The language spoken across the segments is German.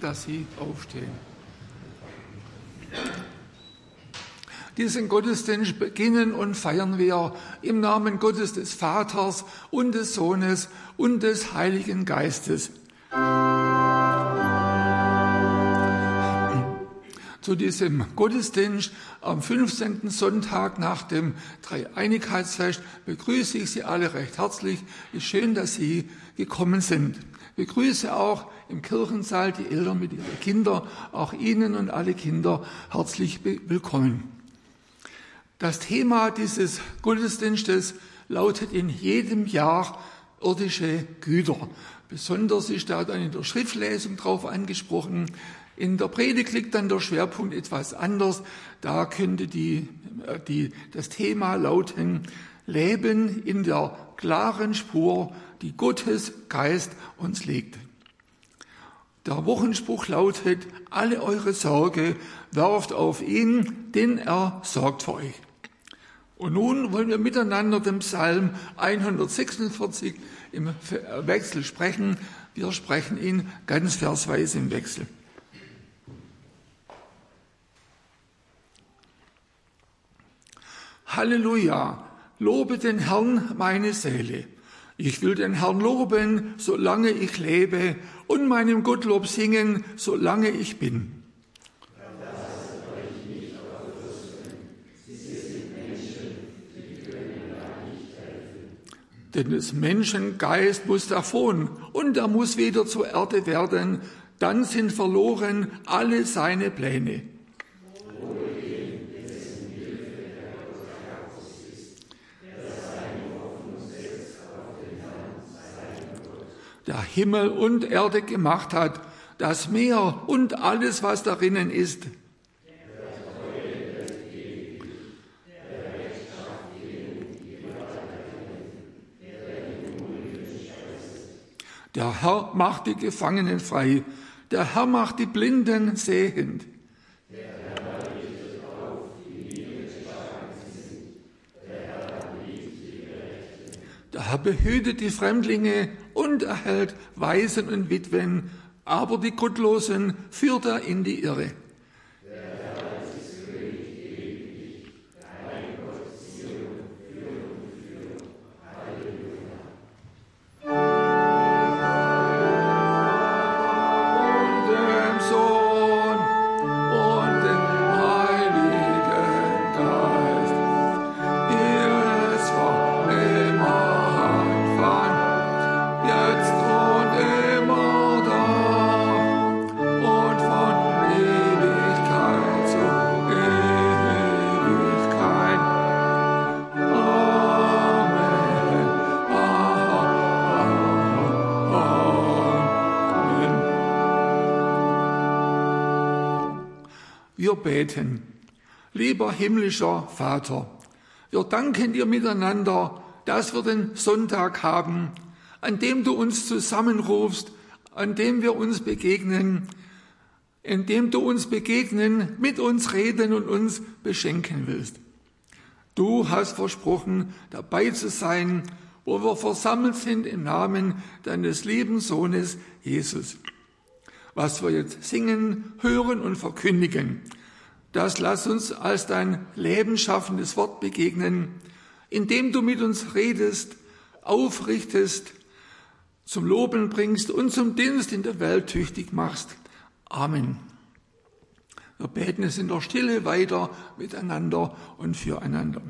dass Sie aufstehen. Diesen Gottesdienst beginnen und feiern wir im Namen Gottes des Vaters und des Sohnes und des Heiligen Geistes. Zu diesem Gottesdienst am 15. Sonntag nach dem Dreieinigkeitsfest begrüße ich Sie alle recht herzlich. Es ist schön, dass Sie gekommen sind. Ich begrüße auch im Kirchensaal die Eltern mit ihren Kindern, auch Ihnen und alle Kinder herzlich willkommen. Das Thema dieses Gottesdienstes lautet in jedem Jahr irdische Güter. Besonders ist da dann in der Schriftlesung drauf angesprochen. In der Predigt liegt dann der Schwerpunkt etwas anders. Da könnte das Thema lauten: Leben in der klaren Spur, die Gottes Geist uns legt. Der Wochenspruch lautet: Alle eure Sorge werft auf ihn, denn er sorgt für euch. Und nun wollen wir miteinander den Psalm 146 im Wechsel sprechen. Wir sprechen ihn ganz versweise im Wechsel. Halleluja, lobe den Herrn, meine Seele. Ich will den Herrn loben, solange ich lebe, und meinem Gottlob singen, solange ich bin. Denn des Menschen Geist muss davon, und er muss wieder zur Erde werden, dann sind verloren alle seine Pläne. Der Himmel und Erde gemacht hat, das Meer und alles, was darinnen ist. Der Herr macht die Gefangenen frei, der Herr macht die Blinden sehend. Der Herr behütet die Fremdlinge und erhält Waisen und Witwen, aber die Gottlosen führt er in die Irre. Wir beten. Lieber himmlischer Vater, wir danken dir miteinander, dass wir den Sonntag haben, an dem du uns zusammenrufst, an dem wir uns begegnen, in dem du uns begegnen, mit uns reden und uns beschenken willst. Du hast versprochen, dabei zu sein, wo wir versammelt sind im Namen deines lieben Sohnes Jesus. Was wir jetzt singen, hören und verkündigen, das lass uns als dein lebensschaffendes Wort begegnen, indem du mit uns redest, aufrichtest, zum Loben bringst und zum Dienst in der Welt tüchtig machst. Amen. Wir beten es in der Stille weiter miteinander und füreinander.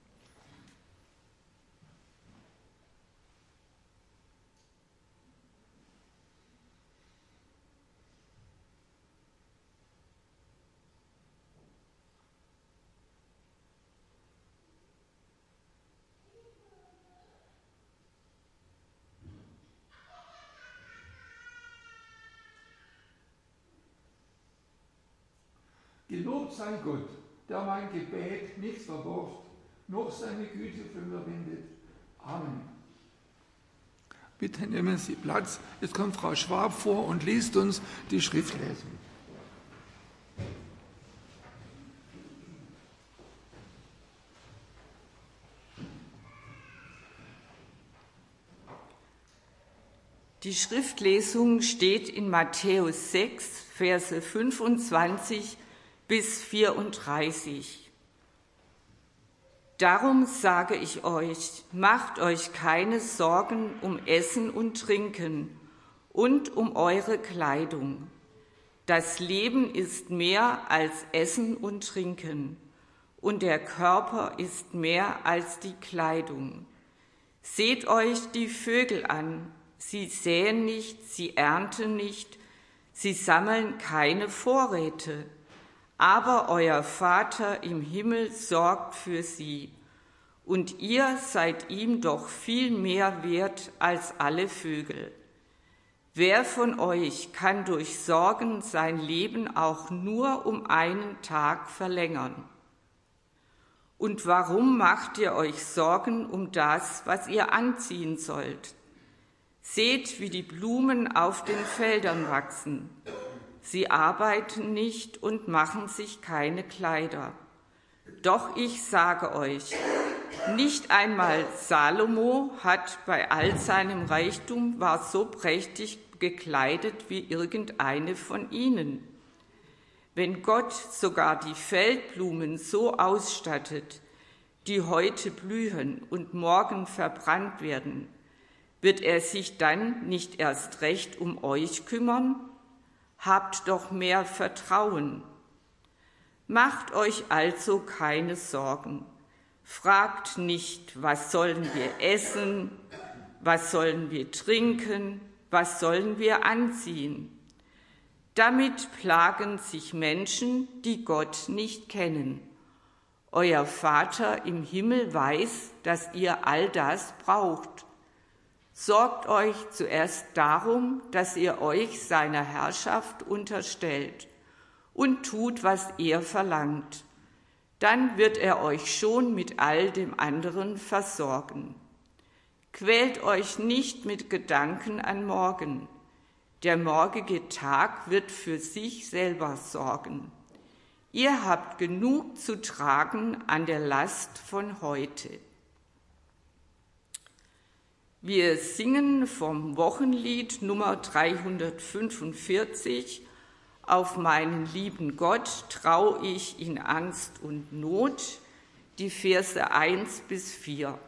Gelobt sei Gott, der mein Gebet nicht verwirft, noch seine Güte von mir wendet. Amen. Bitte nehmen Sie Platz. Jetzt kommt Frau Schwab vor und liest uns die Schriftlesung. Die Schriftlesung steht in Matthäus 6, Verse 25 bis 34. Darum sage ich euch, macht euch keine Sorgen um Essen und Trinken und um eure Kleidung. Das Leben ist mehr als Essen und Trinken, und der Körper ist mehr als die Kleidung. Seht euch die Vögel an, sie säen nicht, sie ernten nicht, sie sammeln keine Vorräte, aber euer Vater im Himmel sorgt für sie, und ihr seid ihm doch viel mehr wert als alle Vögel. Wer von euch kann durch Sorgen sein Leben auch nur um einen Tag verlängern? Und warum macht ihr euch Sorgen um das, was ihr anziehen sollt? Seht, wie die Blumen auf den Feldern wachsen. Sie arbeiten nicht und machen sich keine Kleider. Doch ich sage euch, nicht einmal Salomo hat bei all seinem Reichtum war so prächtig gekleidet wie irgendeine von ihnen. Wenn Gott sogar die Feldblumen so ausstattet, die heute blühen und morgen verbrannt werden, wird er sich dann nicht erst recht um euch kümmern? Habt doch mehr Vertrauen. Macht euch also keine Sorgen. Fragt nicht, was sollen wir essen, was sollen wir trinken, was sollen wir anziehen? Damit plagen sich Menschen, die Gott nicht kennen. Euer Vater im Himmel weiß, dass ihr all das braucht. Sorgt euch zuerst darum, dass ihr euch seiner Herrschaft unterstellt und tut, was er verlangt. Dann wird er euch schon mit all dem anderen versorgen. Quält euch nicht mit Gedanken an morgen. Der morgige Tag wird für sich selber sorgen. Ihr habt genug zu tragen an der Last von heute. Wir singen vom Wochenlied Nummer 345, Auf meinen lieben Gott trau ich in Angst und Not, die Verse 1 bis 4.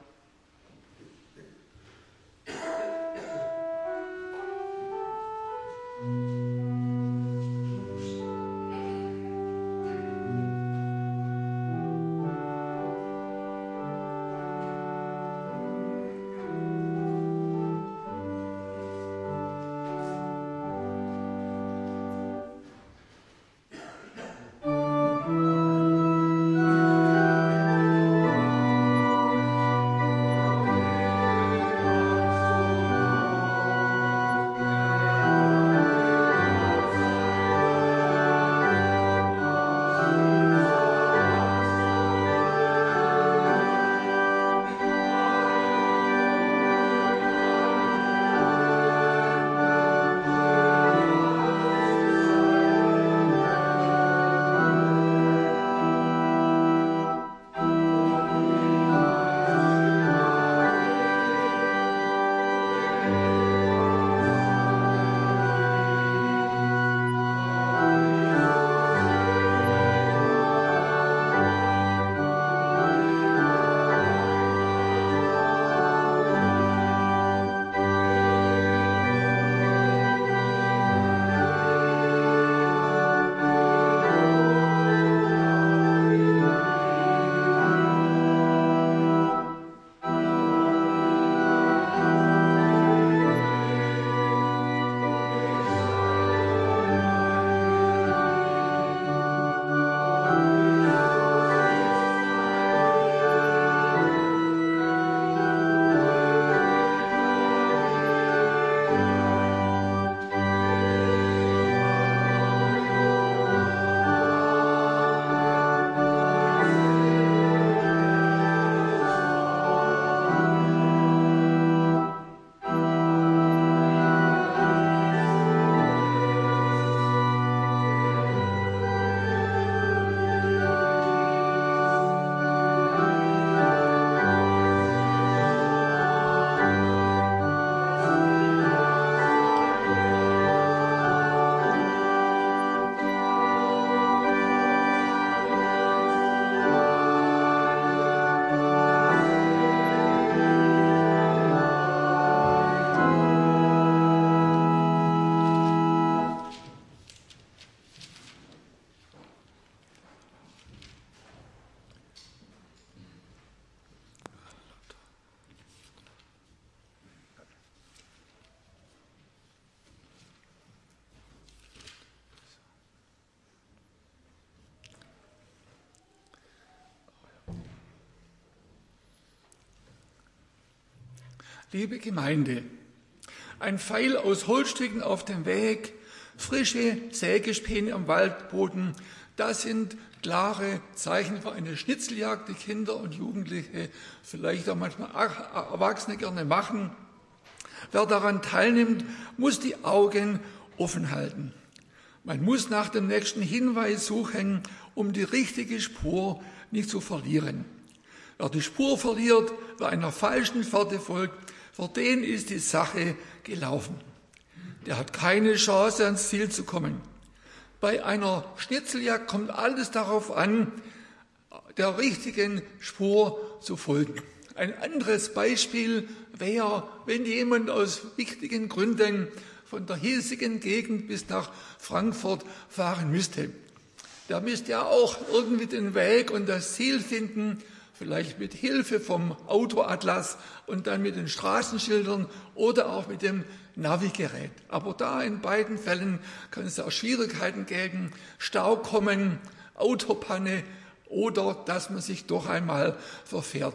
Liebe Gemeinde, ein Pfeil aus Holzstücken auf dem Weg, frische Sägespäne am Waldboden, das sind klare Zeichen für eine Schnitzeljagd, die Kinder und Jugendliche, vielleicht auch manchmal Erwachsene gerne machen. Wer daran teilnimmt, muss die Augen offen halten. Man muss nach dem nächsten Hinweis suchen, um die richtige Spur nicht zu verlieren. Wer die Spur verliert, wer einer falschen Fährte folgt, für den ist die Sache gelaufen. Der hat keine Chance, ans Ziel zu kommen. Bei einer Schnitzeljagd kommt alles darauf an, der richtigen Spur zu folgen. Ein anderes Beispiel wäre, wenn jemand aus wichtigen Gründen von der hiesigen Gegend bis nach Frankfurt fahren müsste. Der müsste ja auch irgendwie den Weg und das Ziel finden, vielleicht mit Hilfe vom Autoatlas und dann mit den Straßenschildern oder auch mit dem Navigerät. Aber da in beiden Fällen kann es auch Schwierigkeiten geben, Stau kommen, Autopanne oder dass man sich doch einmal verfährt.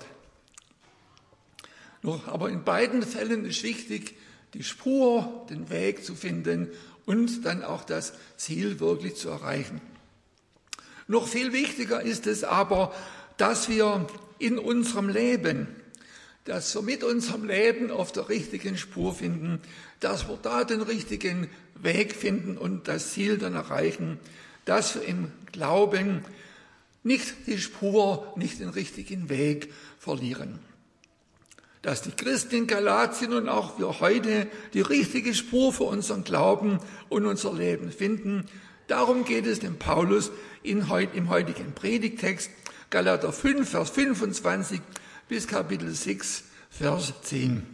Aber in beiden Fällen ist wichtig, die Spur, den Weg zu finden und dann auch das Ziel wirklich zu erreichen. Noch viel wichtiger ist es aber, dass wir in unserem Leben, dass wir mit unserem Leben auf der richtigen Spur finden, dass wir da den richtigen Weg finden und das Ziel dann erreichen, dass wir im Glauben nicht die Spur, nicht den richtigen Weg verlieren. Dass die Christen in Galatien und auch wir heute die richtige Spur für unseren Glauben und unser Leben finden, darum geht es dem Paulus im heutigen Predigtext, Galater 5, Vers 25 bis Kapitel 6, Vers 10.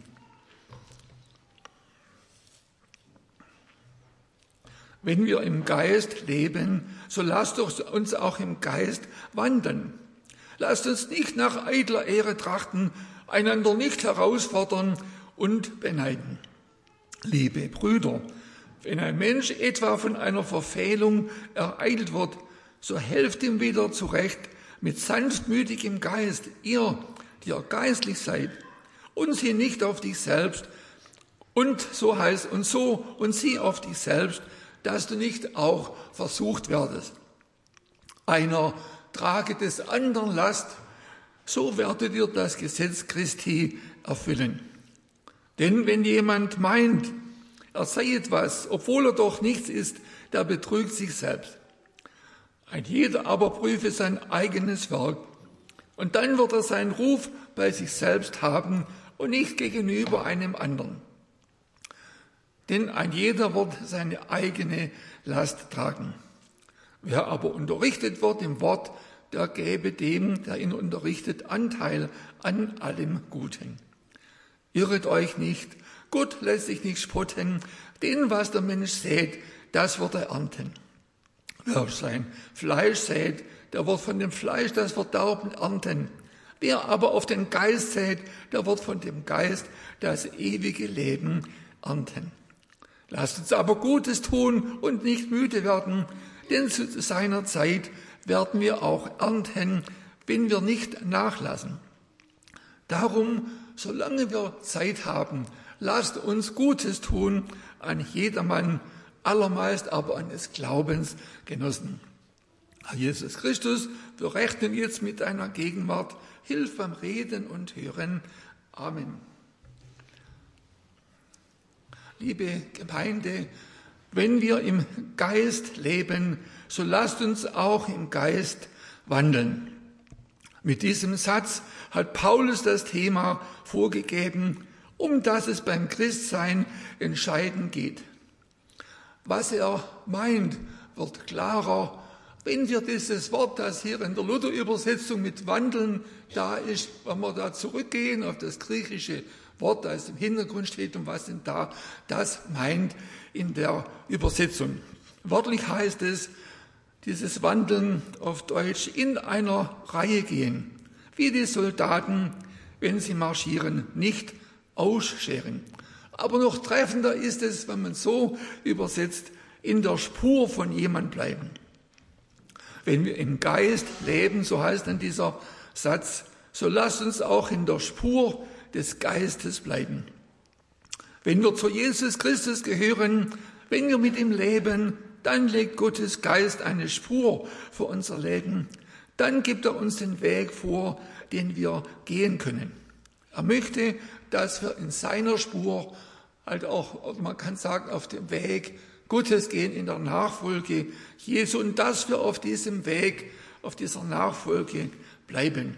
Wenn wir im Geist leben, so lasst uns auch im Geist wandeln. Lasst uns nicht nach eitler Ehre trachten, einander nicht herausfordern und beneiden. Liebe Brüder, wenn ein Mensch etwa von einer Verfehlung ereilt wird, so helft ihm wieder zurecht mit sanftmütigem Geist, ihr, die ihr geistlich seid, und sieh nicht auf dich selbst, und sieh auf dich selbst, dass du nicht auch versucht werdest. Einer trage des anderen Last, so werdet ihr das Gesetz Christi erfüllen. Denn wenn jemand meint, er sei etwas, obwohl er doch nichts ist, der betrügt sich selbst. Ein jeder aber prüfe sein eigenes Werk, und dann wird er seinen Ruf bei sich selbst haben und nicht gegenüber einem anderen. Denn ein jeder wird seine eigene Last tragen. Wer aber unterrichtet wird im Wort, der gebe dem, der ihn unterrichtet, Anteil an allem Guten. Irret euch nicht, Gott lässt sich nicht spotten, denn was der Mensch sät, das wird er ernten. Wer sein Fleisch sät, der wird von dem Fleisch das Verderben ernten. Wer aber auf den Geist sät, der wird von dem Geist das ewige Leben ernten. Lasst uns aber Gutes tun und nicht müde werden, denn zu seiner Zeit werden wir auch ernten, wenn wir nicht nachlassen. Darum, solange wir Zeit haben, lasst uns Gutes tun an jedermann, allermeist aber an des Glaubens Genossen. Herr Jesus Christus, wir rechnen jetzt mit deiner Gegenwart. Hilf beim Reden und Hören. Amen. Liebe Gemeinde, wenn wir im Geist leben, so lasst uns auch im Geist wandeln. Mit diesem Satz hat Paulus das Thema vorgegeben, um das es beim Christsein entscheidend geht. Was er meint, wird klarer, wenn wir dieses Wort, das hier in der Luther-Übersetzung mit Wandeln da ist, wenn wir da zurückgehen auf das griechische Wort, das im Hintergrund steht und was denn da das meint in der Übersetzung. Wörtlich heißt es, dieses Wandeln auf Deutsch in einer Reihe gehen, wie die Soldaten, wenn sie marschieren, nicht ausscheren. Aber noch treffender ist es, wenn man so übersetzt, in der Spur von jemand bleiben. Wenn wir im Geist leben, so heißt dann dieser Satz, so lasst uns auch in der Spur des Geistes bleiben. Wenn wir zu Jesus Christus gehören, wenn wir mit ihm leben, dann legt Gottes Geist eine Spur für unser Leben. Dann gibt er uns den Weg vor, den wir gehen können. Er möchte, dass wir in seiner Spur, halt auch, man kann sagen, auf dem Weg Gottes gehen, in der Nachfolge Jesu, und dass wir auf diesem Weg, auf dieser Nachfolge bleiben.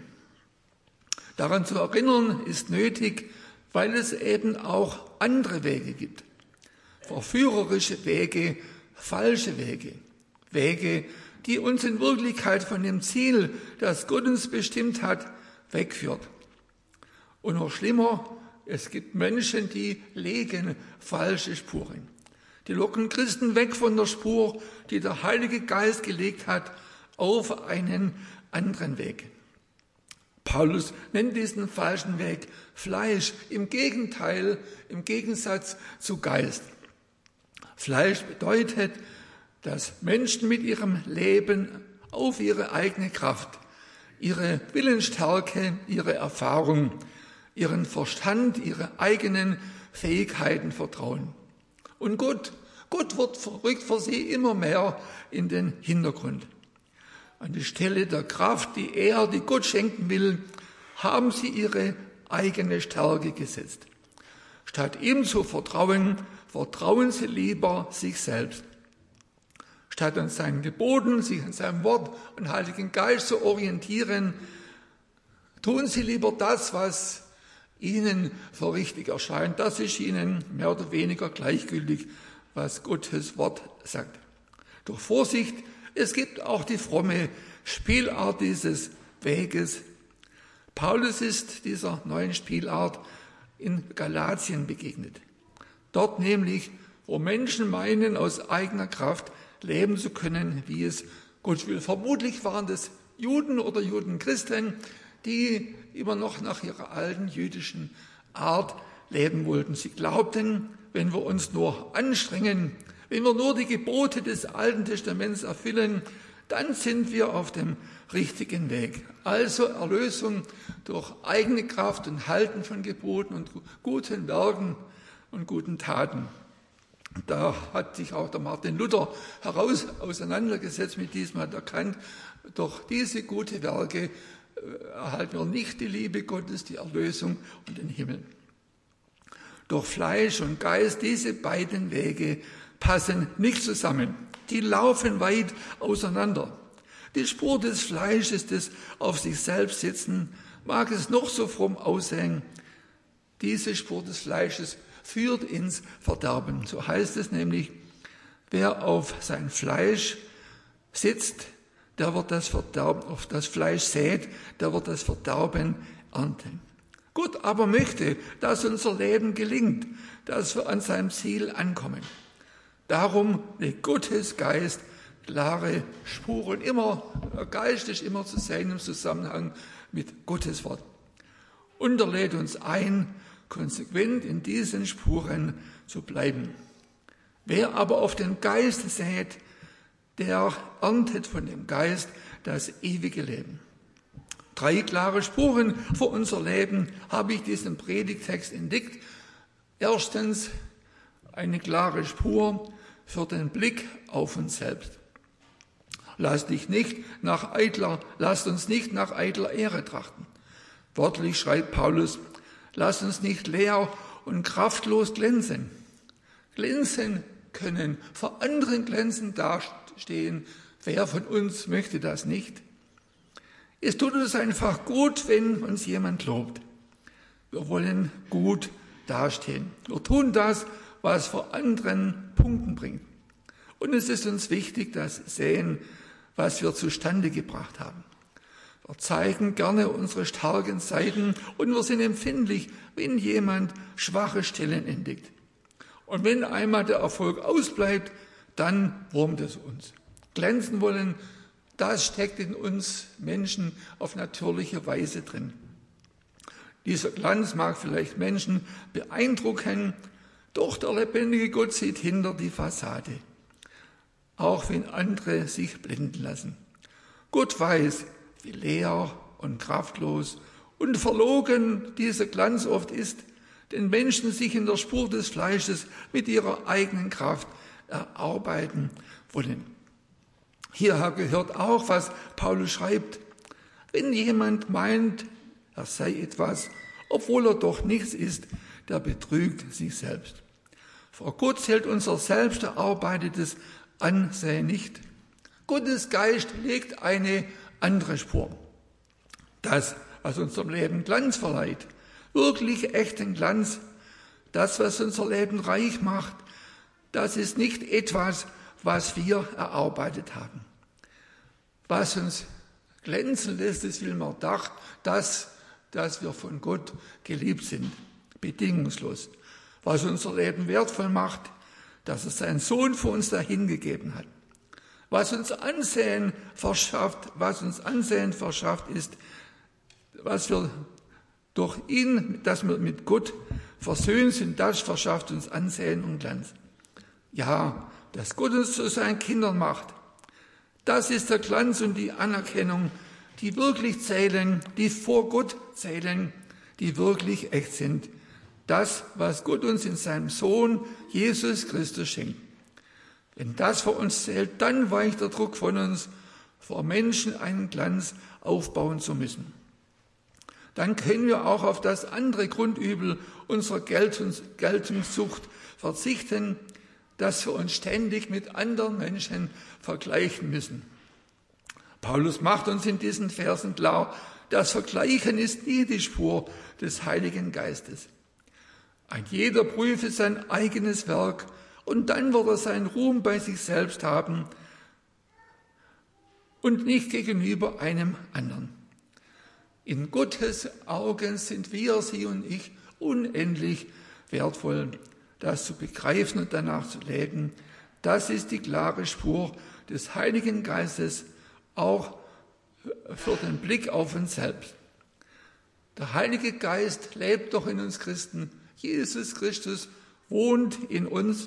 Daran zu erinnern ist nötig, weil es eben auch andere Wege gibt. Verführerische Wege, falsche Wege. Wege, die uns in Wirklichkeit von dem Ziel, das Gott uns bestimmt hat, wegführt. Und noch schlimmer, es gibt Menschen, die legen falsche Spuren. Die locken Christen weg von der Spur, die der Heilige Geist gelegt hat, auf einen anderen Weg. Paulus nennt diesen falschen Weg Fleisch, im Gegensatz zu Geist. Fleisch bedeutet, dass Menschen mit ihrem Leben auf ihre eigene Kraft, ihre Willensstärke, ihre Erfahrung, ihren Verstand, ihre eigenen Fähigkeiten vertrauen. Und Gott rückt für sie immer mehr in den Hintergrund. An die Stelle der Kraft, die Gott schenken will, haben sie ihre eigene Stärke gesetzt. Statt ihm zu vertrauen, vertrauen sie lieber sich selbst. Statt an seinen Geboten, sich an seinem Wort und Heiligen Geist zu orientieren, tun sie lieber das, was ihnen für richtig erscheint. Das ist ihnen mehr oder weniger gleichgültig, was Gottes Wort sagt. Doch Vorsicht, es gibt auch die fromme Spielart dieses Weges. Paulus ist dieser neuen Spielart in Galatien begegnet. Dort nämlich, wo Menschen meinen, aus eigener Kraft leben zu können, wie es Gott will. Vermutlich waren das Juden oder Judenchristen, die immer noch nach ihrer alten jüdischen Art leben wollten. Sie glaubten, wenn wir uns nur anstrengen, wenn wir nur die Gebote des Alten Testaments erfüllen, dann sind wir auf dem richtigen Weg. Also Erlösung durch eigene Kraft und Halten von Geboten und guten Werken und guten Taten. Da hat sich auch der Martin Luther auseinandergesetzt mit diesem, hat erkannt, durch diese guten Werke erhalten wir nicht die Liebe Gottes, die Erlösung und den Himmel. Durch Fleisch und Geist, diese beiden Wege passen nicht zusammen. Die laufen weit auseinander. Die Spur des Fleisches, des auf sich selbst sitzen, mag es noch so fromm aussehen. Diese Spur des Fleisches führt ins Verderben. So heißt es nämlich, wer auf sein Fleisch sitzt, der wird das Verderben, auf das Fleisch sät, der wird das Verderben ernten. Gott aber möchte, dass unser Leben gelingt, dass wir an seinem Ziel ankommen. Darum legt Gottes Geist klare Spuren, Geist ist immer zu sehen im Zusammenhang mit Gottes Wort. Und er lädt uns ein, konsequent in diesen Spuren zu bleiben. Wer aber auf den Geist sät, der erntet von dem Geist das ewige Leben. 3 klare Spuren für unser Leben habe ich diesen Predigtext entdeckt. Erstens, eine klare Spur für den Blick auf uns selbst. Lasst uns nicht nach eitler Ehre trachten. Wörtlich schreibt Paulus, lasst uns nicht leer und kraftlos glänzen. Glänzen können, vor anderen glänzend dastehen. Wer von uns möchte das nicht? Es tut uns einfach gut, wenn uns jemand lobt. Wir wollen gut dastehen. Wir tun das, was vor anderen Punkten bringt. Und es ist uns wichtig, dass wir sehen, was wir zustande gebracht haben. Wir zeigen gerne unsere starken Seiten und wir sind empfindlich, wenn jemand schwache Stellen entdeckt. Und wenn einmal der Erfolg ausbleibt, dann wurmt es uns. Glänzen wollen, das steckt in uns Menschen auf natürliche Weise drin. Dieser Glanz mag vielleicht Menschen beeindrucken, doch der lebendige Gott sieht hinter die Fassade, auch wenn andere sich blenden lassen. Gott weiß, wie leer und kraftlos und verlogen dieser Glanz oft ist, den Menschen sich in der Spur des Fleisches mit ihrer eigenen Kraft erarbeiten wollen. Hierher gehört auch, was Paulus schreibt: Wenn jemand meint, er sei etwas, obwohl er doch nichts ist, der betrügt sich selbst. Vor Gott zählt unser selbst erarbeitetes Ansehen nicht. Gottes Geist legt eine andere Spur. Das, was unserem Leben Glanz verleiht, wirklich echten Glanz, das, was unser Leben reich macht, das ist nicht etwas, was wir erarbeitet haben. Was uns glänzen lässt, ist vielmehr das, dass wir von Gott geliebt sind, bedingungslos. Was unser Leben wertvoll macht, dass er seinen Sohn für uns dahingegeben hat. Was uns Ansehen verschafft, ist, was wir durch ihn, dass wir mit Gott versöhnt sind, das verschafft uns Ansehen und Glanz. Ja, dass Gott uns zu seinen Kindern macht, das ist der Glanz und die Anerkennung, die wirklich zählen, die vor Gott zählen, die wirklich echt sind. Das, was Gott uns in seinem Sohn Jesus Christus schenkt. Wenn das für uns zählt, dann weicht der Druck von uns, vor Menschen einen Glanz aufbauen zu müssen. Dann können wir auch auf das andere Grundübel unserer Geltungssucht verzichten, dass wir uns ständig mit anderen Menschen vergleichen müssen. Paulus macht uns in diesen Versen klar, das Vergleichen ist nie die Spur des Heiligen Geistes. Ein jeder prüfe sein eigenes Werk und dann wird er seinen Ruhm bei sich selbst haben und nicht gegenüber einem anderen. In Gottes Augen sind wir, Sie und ich, unendlich wertvoll. Das zu begreifen und danach zu leben, das ist die klare Spur des Heiligen Geistes, auch für den Blick auf uns selbst. Der Heilige Geist lebt doch in uns Christen. Jesus Christus wohnt in uns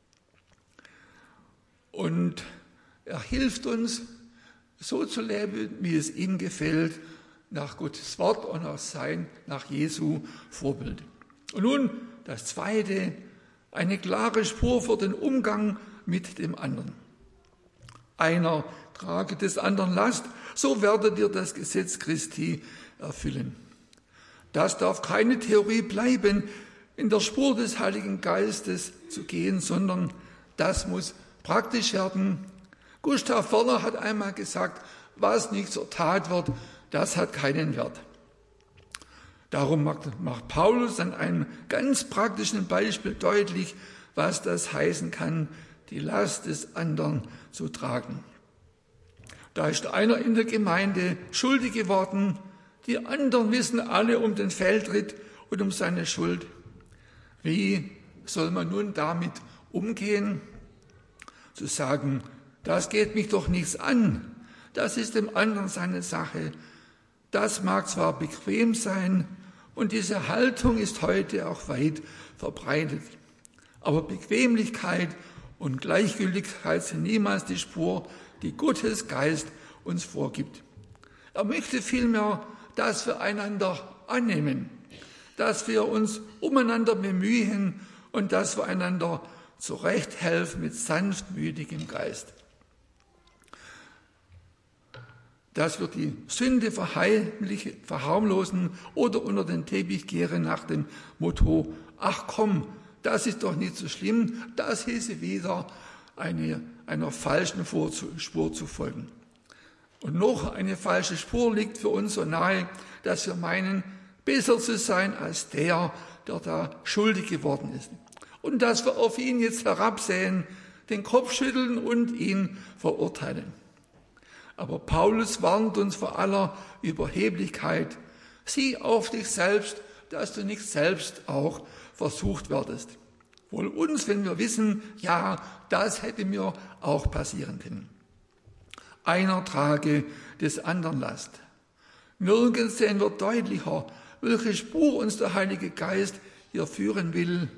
und er hilft uns, so zu leben, wie es ihm gefällt, nach Gottes Wort und nach Jesu Vorbild. Und nun das Zweite, eine klare Spur für den Umgang mit dem anderen. Einer trage des anderen Last, so werdet ihr das Gesetz Christi erfüllen. Das darf keine Theorie bleiben, in der Spur des Heiligen Geistes zu gehen, sondern das muss praktisch werden. Gustav Werner hat einmal gesagt, was nicht zur Tat wird, das hat keinen Wert. Darum macht Paulus an einem ganz praktischen Beispiel deutlich, was das heißen kann, die Last des anderen zu tragen. Da ist einer in der Gemeinde schuldig geworden, die anderen wissen alle um den Fehltritt und um seine Schuld. Wie soll man nun damit umgehen? Zu sagen, das geht mich doch nichts an, das ist dem anderen seine Sache. Das mag zwar bequem sein und diese Haltung ist heute auch weit verbreitet, aber Bequemlichkeit und Gleichgültigkeit sind niemals die Spur, die Gottes Geist uns vorgibt. Er möchte vielmehr, dass wir einander annehmen, dass wir uns umeinander bemühen und dass wir einander zurechthelfen mit sanftmütigem Geist. Dass wir die Sünde verharmlosen oder unter den Teppich kehren nach dem Motto, ach komm, das ist doch nicht so schlimm, das hieße wieder einer falschen Spur zu folgen. Und noch eine falsche Spur liegt für uns so nahe, dass wir meinen, besser zu sein als der da schuldig geworden ist. Und dass wir auf ihn jetzt herabsehen, den Kopf schütteln und ihn verurteilen. Aber Paulus warnt uns vor aller Überheblichkeit. Sieh auf dich selbst, dass du nicht selbst auch versucht werdest. Wohl uns, wenn wir wissen, ja, das hätte mir auch passieren können. Einer trage des anderen Last. Nirgends sehen wir deutlicher, welche Spur uns der Heilige Geist hier führen will.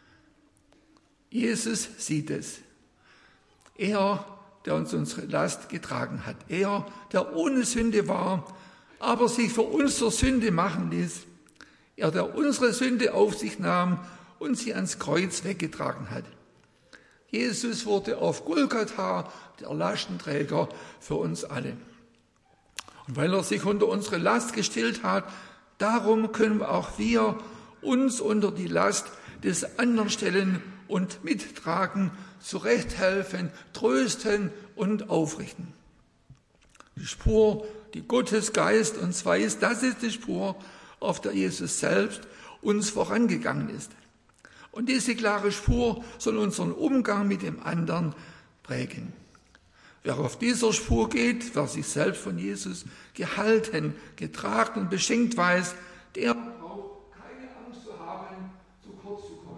Jesus sieht es. Er, der uns unsere Last getragen hat. Er, der ohne Sünde war, aber sich für uns zur Sünde machen ließ. Er, der unsere Sünde auf sich nahm und sie ans Kreuz weggetragen hat. Jesus wurde auf Golgatha der Lastenträger für uns alle. Und weil er sich unter unsere Last gestellt hat, darum können auch wir uns unter die Last des anderen stellen und mittragen, zurechthelfen, trösten und aufrichten. Die Spur, die Gottes Geist uns weist, das ist die Spur, auf der Jesus selbst uns vorangegangen ist. Und diese klare Spur soll unseren Umgang mit dem anderen prägen. Wer auf dieser Spur geht, wer sich selbst von Jesus gehalten, getragen und beschenkt weiß, der braucht keine Angst zu haben, zu kurz zu kommen.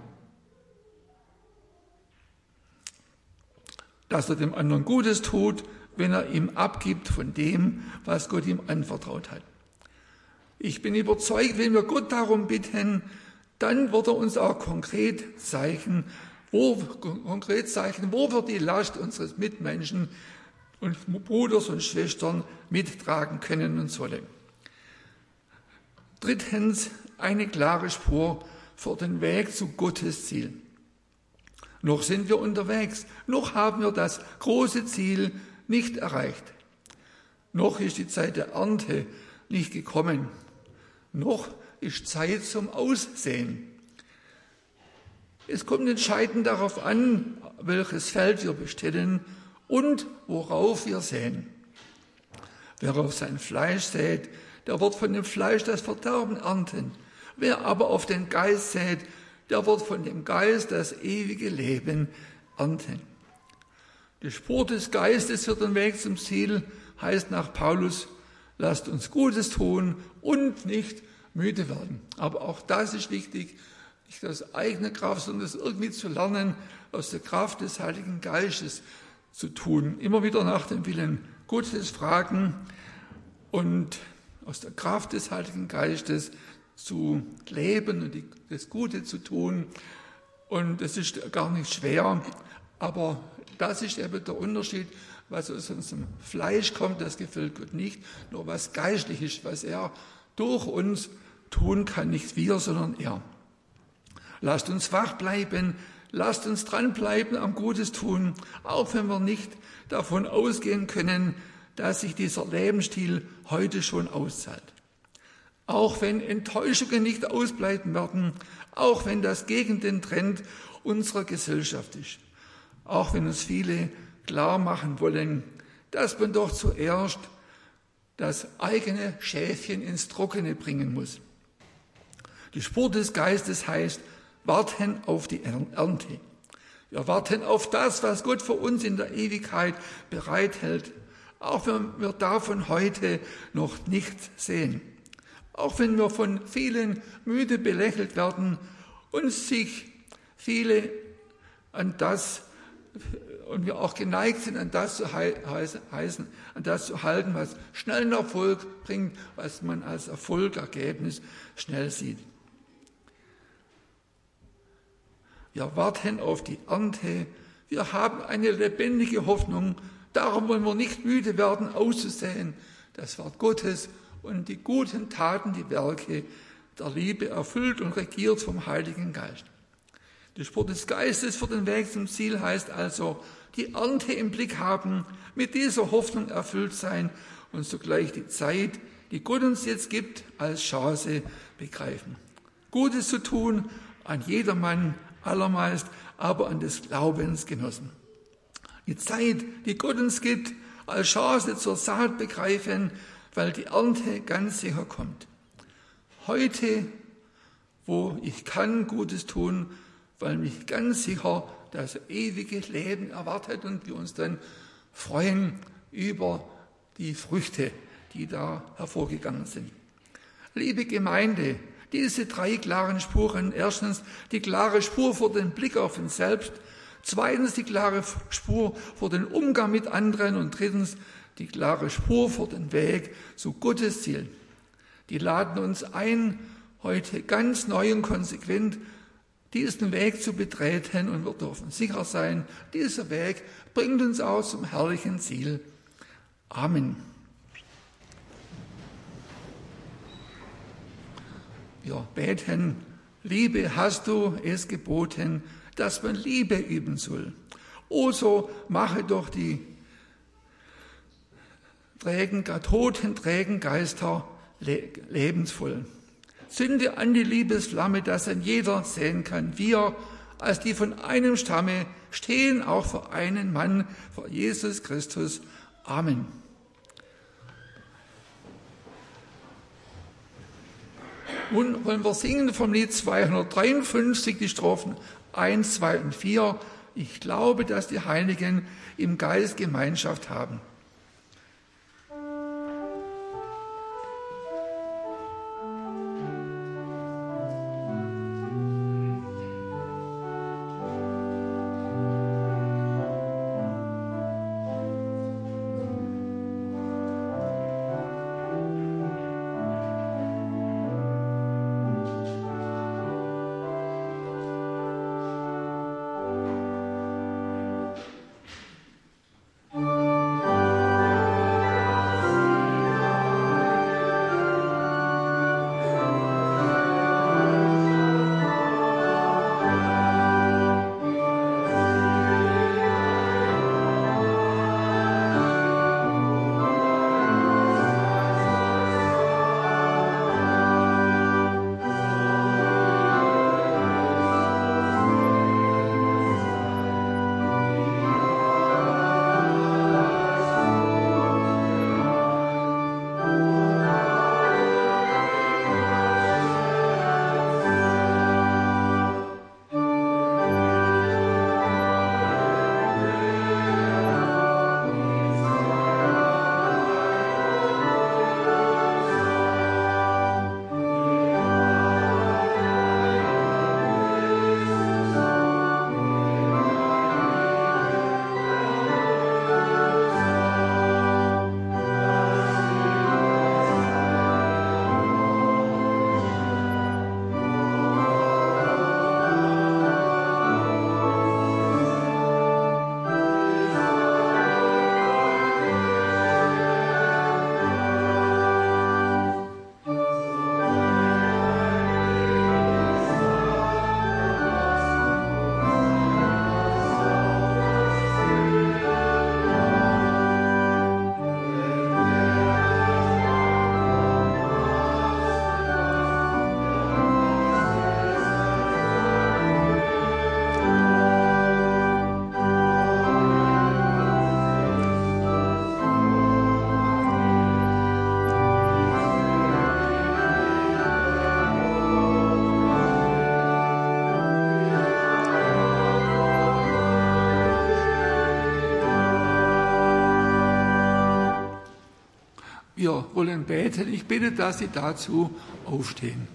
Dass er dem anderen Gutes tut, wenn er ihm abgibt von dem, was Gott ihm anvertraut hat. Ich bin überzeugt, wenn wir Gott darum bitten, dann wird er uns auch konkret zeigen, wo wir die Last unseres Mitmenschen und Bruders und Schwestern mittragen können und sollen. Drittens, eine klare Spur für den Weg zu Gottes Ziel. Noch sind wir unterwegs, noch haben wir das große Ziel nicht erreicht. Noch ist die Zeit der Ernte nicht gekommen. Noch ist Zeit zum Aussehen. Es kommt entscheidend darauf an, welches Feld wir bestellen und worauf wir säen. Wer auf sein Fleisch sät, der wird von dem Fleisch das Verderben ernten. Wer aber auf den Geist sät, der wird von dem Geist das ewige Leben ernten. Die Spur des Geistes für den Weg zum Ziel heißt nach Paulus, lasst uns Gutes tun und nicht müde werden. Aber auch das ist wichtig, nicht aus eigener Kraft, sondern das irgendwie zu lernen, aus der Kraft des Heiligen Geistes zu tun. Immer wieder nach dem Willen Gottes fragen und aus der Kraft des Heiligen Geistes zu leben und das Gute zu tun. Und das ist gar nicht schwer, aber das ist eben der Unterschied, was aus unserem Fleisch kommt, das gefällt Gott nicht, nur was geistlich ist, was er durch uns tun kann, nicht wir, sondern er. Lasst uns wach bleiben, lasst uns dranbleiben am Gutes tun, auch wenn wir nicht davon ausgehen können, dass sich dieser Lebensstil heute schon auszahlt. Auch wenn Enttäuschungen nicht ausbleiben werden, auch wenn das gegen den Trend unserer Gesellschaft ist, auch wenn uns viele klar machen wollen, dass man doch zuerst das eigene Schäfchen ins Trockene bringen muss. Die Spur des Geistes heißt, warten auf die Ernte. Wir warten auf das, was Gott für uns in der Ewigkeit bereithält, auch wenn wir davon heute noch nichts sehen. Auch wenn wir von vielen müde belächelt werden und sich viele an das und wir auch geneigt sind, an das zu halten, was schnellen Erfolg bringt, was man als Erfolgsergebnis schnell sieht. Wir warten auf die Ernte. Wir haben eine lebendige Hoffnung. Darum wollen wir nicht müde werden, auszusehen, das Wort Gottes und die guten Taten, die Werke der Liebe erfüllt und regiert vom Heiligen Geist. Die Spur des Geistes für den Weg zum Ziel heißt also, die Ernte im Blick haben, mit dieser Hoffnung erfüllt sein und zugleich die Zeit, die Gott uns jetzt gibt, als Chance begreifen. Gutes zu tun an jedermann, allermeist, aber an des Glaubens Genossen. Die Zeit, die Gott uns gibt, als Chance zur Saat begreifen, weil die Ernte ganz sicher kommt. Heute, wo ich kann Gutes tun, weil mich ganz sicher das ewige Leben erwartet und wir uns dann freuen über die Früchte, die da hervorgegangen sind. Liebe Gemeinde, diese 3 klaren Spuren. Erstens die klare Spur für den Blick auf uns selbst. Zweitens die klare Spur für den Umgang mit anderen. Und drittens die klare Spur für den Weg zu Gottes Ziel. Die laden uns ein, heute ganz neu und konsequent diesen Weg zu betreten und wir dürfen sicher sein, dieser Weg bringt uns auch zum herrlichen Ziel. Amen. Wir beten, Liebe hast du es geboten, dass man Liebe üben soll. O so mache doch die toten, trägen Geister lebensvoll. Zünde an die Liebesflamme, dass ein jeder sehen kann, wir, als die von einem Stamme, stehen auch für einen Mann, vor Jesus Christus. Amen. Nun wollen wir singen vom Lied 253, die Strophen 1, 2 und 4. Ich glaube, dass die Heiligen im Geist Gemeinschaft haben. Wir wollen beten. Ich bitte, dass Sie dazu aufstehen.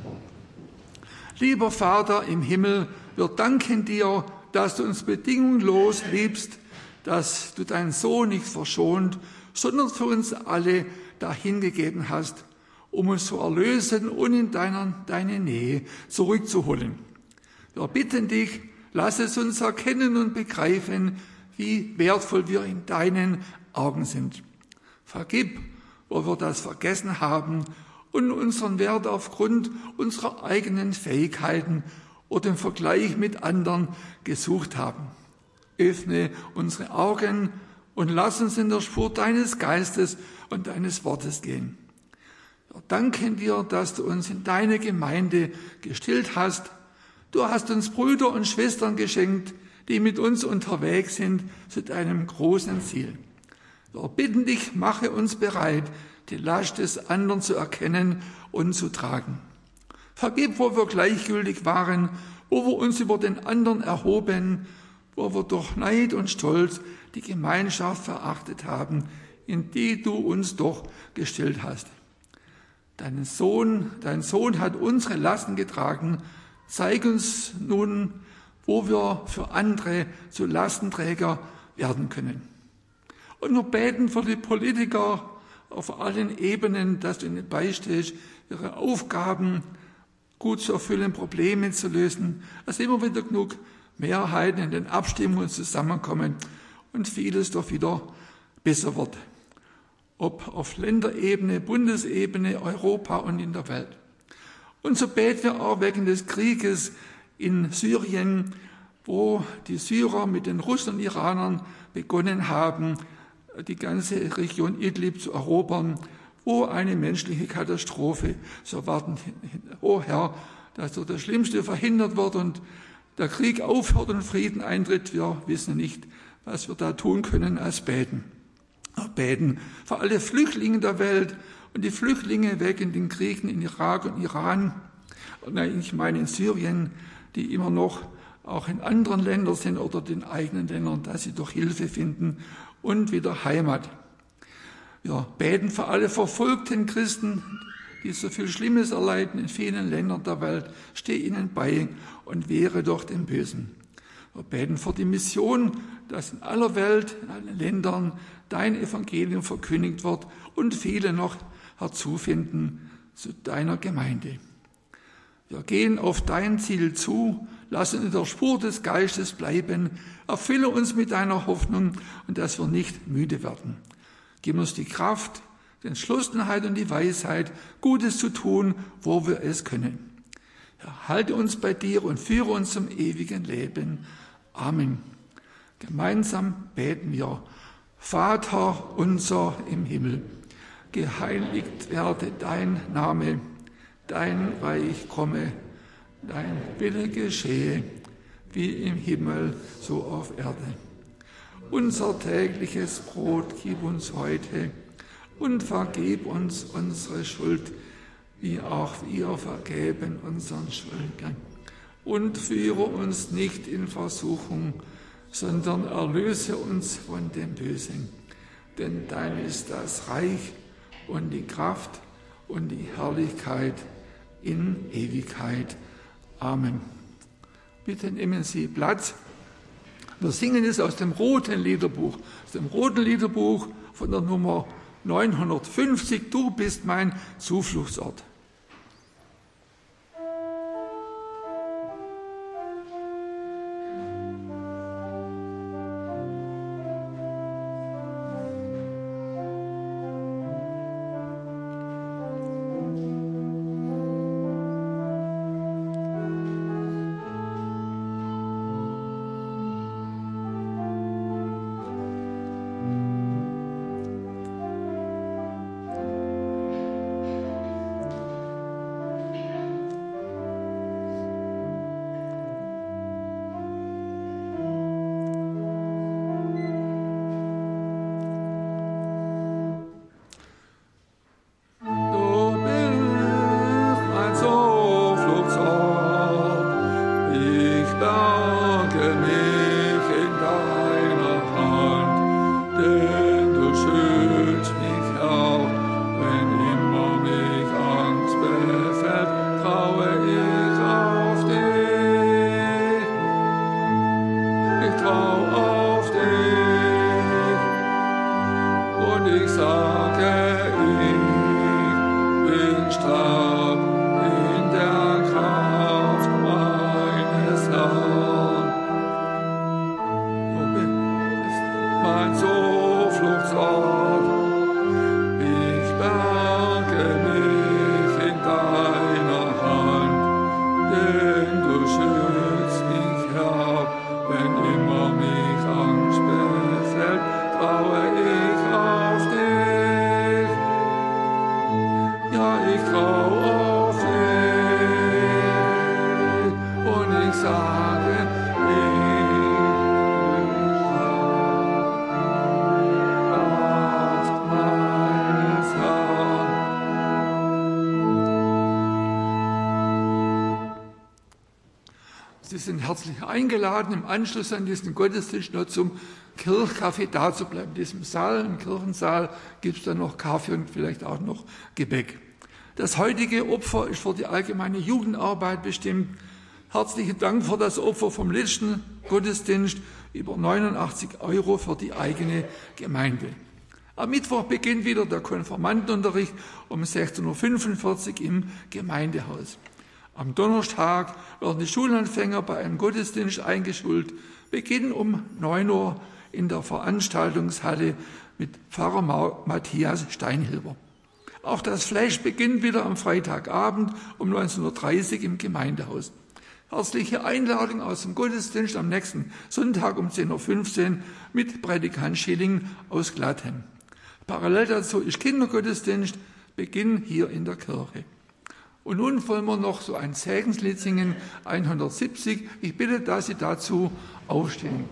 Lieber Vater im Himmel, wir danken dir, dass du uns bedingungslos liebst, dass du deinen Sohn nicht verschont, sondern für uns alle dahingegeben hast, um uns zu erlösen und in deine Nähe zurückzuholen. Wir bitten dich, lass es uns erkennen und begreifen, wie wertvoll wir in deinen Augen sind. Vergib, wo wir das vergessen haben und unseren Wert aufgrund unserer eigenen Fähigkeiten oder im Vergleich mit anderen gesucht haben. Öffne unsere Augen und lass uns in der Spur deines Geistes und deines Wortes gehen. Wir danken dir, dass du uns in deine Gemeinde gestillt hast. Du hast uns Brüder und Schwestern geschenkt, die mit uns unterwegs sind zu deinem großen Ziel. Wir bitten dich, mache uns bereit, die Last des anderen zu erkennen und zu tragen. Vergib, wo wir gleichgültig waren, wo wir uns über den anderen erhoben, wo wir durch Neid und Stolz die Gemeinschaft verachtet haben, in die du uns doch gestellt hast. Dein Sohn hat unsere Lasten getragen. Zeig uns nun, wo wir für andere zu Lastenträger werden können. Und wir beten für die Politiker auf allen Ebenen, dass du ihnen beistehst, ihre Aufgaben gut zu erfüllen, Probleme zu lösen, dass immer wieder genug Mehrheiten in den Abstimmungen zusammenkommen und vieles doch wieder besser wird. Ob auf Länderebene, Bundesebene, Europa und in der Welt. Und so beten wir auch wegen des Krieges in Syrien, wo die Syrer mit den Russen und Iranern begonnen haben, die ganze Region Idlib zu erobern, wo eine menschliche Katastrophe zu erwarten. O Herr, dass so das Schlimmste verhindert wird und der Krieg aufhört und Frieden eintritt. Wir wissen nicht, was wir da tun können als beten. Wir beten für alle Flüchtlinge der Welt und die Flüchtlinge wegen den Kriegen in Irak und Iran, und ich meine in Syrien, die immer noch auch in anderen Ländern sind oder den eigenen Ländern, dass sie doch Hilfe finden und wieder Heimat. Wir beten für alle verfolgten Christen, die so viel Schlimmes erleiden in vielen Ländern der Welt. Steh ihnen bei und wehre doch den Bösen. Wir beten für die Mission, dass in aller Welt, in allen Ländern dein Evangelium verkündigt wird und viele noch herzufinden zu deiner Gemeinde. Wir gehen auf dein Ziel zu, lass uns in der Spur des Geistes bleiben, erfülle uns mit deiner Hoffnung und dass wir nicht müde werden. Gib uns die Kraft, die Entschlossenheit und die Weisheit, Gutes zu tun, wo wir es können. Herr, halte uns bei dir und führe uns zum ewigen Leben. Amen. Gemeinsam beten wir. Vater unser im Himmel, geheiligt werde dein Name, dein Reich komme, dein Wille geschehe, wie im Himmel, so auf Erde. Unser tägliches Brot gib uns heute und vergib uns unsere Schuld, wie auch wir vergeben unseren Schuldigern. Und führe uns nicht in Versuchung, sondern erlöse uns von dem Bösen. Denn dein ist das Reich und die Kraft und die Herrlichkeit in Ewigkeit. Amen. Bitte nehmen Sie Platz. Wir singen es aus dem roten Liederbuch. Aus dem roten Liederbuch von der Nummer 950. Du bist mein Zufluchtsort. Sie sind herzlich eingeladen, im Anschluss an diesen Gottesdienst noch zum Kirchkaffee da zu bleiben. In diesem Saal, im Kirchensaal, gibt es dann noch Kaffee und vielleicht auch noch Gebäck. Das heutige Opfer ist für die allgemeine Jugendarbeit bestimmt. Herzlichen Dank für das Opfer vom letzten Gottesdienst, über 89 € für die eigene Gemeinde. Am Mittwoch beginnt wieder der Konfirmandenunterricht um 16:45 Uhr im Gemeindehaus. Am Donnerstag werden die Schulanfänger bei einem Gottesdienst eingeschult, beginnen um 9 Uhr in der Veranstaltungshalle mit Pfarrer Matthias Steinhilber. Auch das Fleisch beginnt wieder am Freitagabend um 19:30 Uhr im Gemeindehaus. Herzliche Einladung aus dem Gottesdienst am nächsten Sonntag um 10:15 Uhr mit Prädikant Schilling aus Glattem. Parallel dazu ist Kindergottesdienst, Beginn hier in der Kirche. Und nun wollen wir noch so ein Segenslied singen, 170. Ich bitte, dass Sie dazu aufstehen.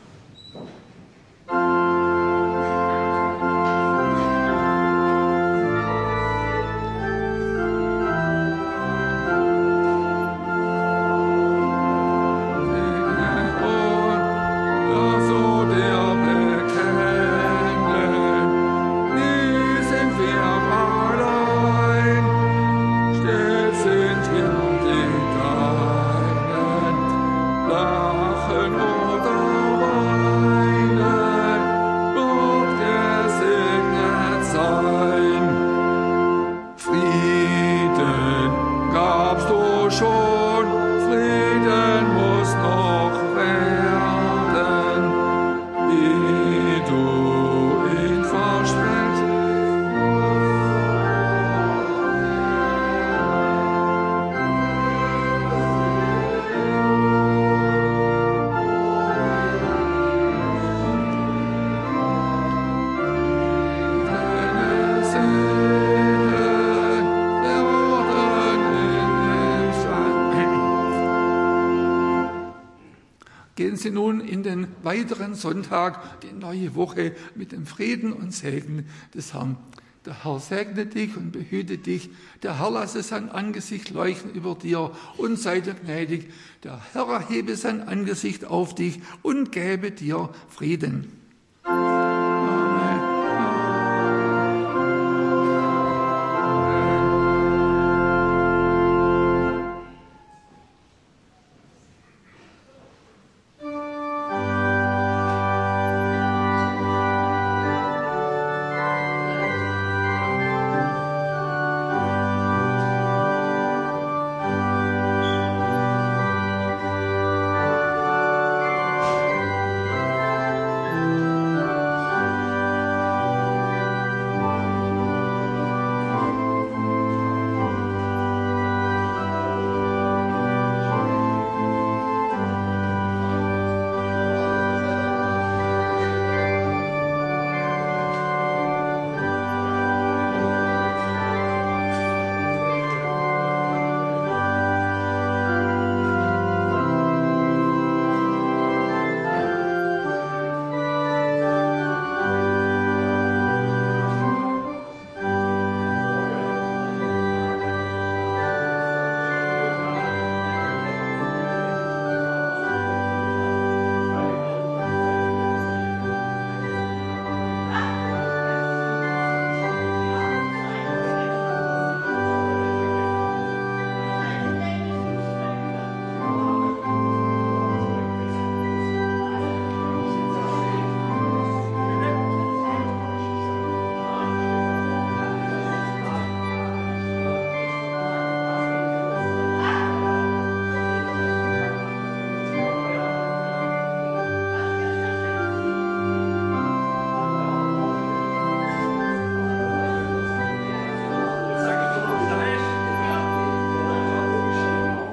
Gehen Sie nun in den weiteren Sonntag, die neue Woche, mit dem Frieden und Segen des Herrn. Der Herr segne dich und behüte dich. Der Herr lasse sein Angesicht leuchten über dir und sei dir gnädig. Der Herr erhebe sein Angesicht auf dich und gebe dir Frieden.